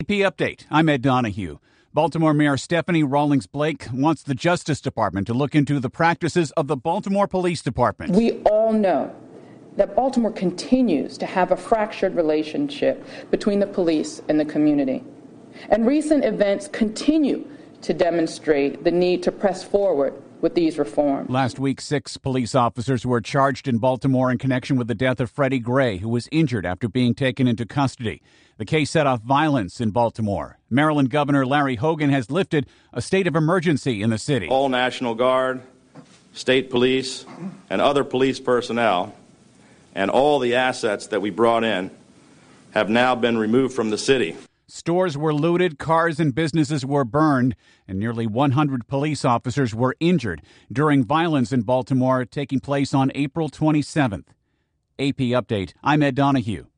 AP Update. I'm Ed Donahue. Baltimore Mayor Stephanie Rawlings Blake wants the Justice Department to look into the practices of the Baltimore Police Department. We all know that Baltimore continues to have a fractured relationship between the police and the community. And recent events continue to demonstrate the need to press forward with these reforms. Last week, 6 police officers were charged in Baltimore in connection with the death of Freddie Gray, who was injured after being taken into custody. The case set off violence in Baltimore. Maryland Governor Larry Hogan has lifted a state of emergency in the city. All National Guard, state police, and other police personnel, and all the assets that we brought in have now been removed from the city. Stores were looted, cars and businesses were burned, and nearly 100 police officers were injured during violence in Baltimore taking place on April 27th. AP Update. I'm Ed Donahue.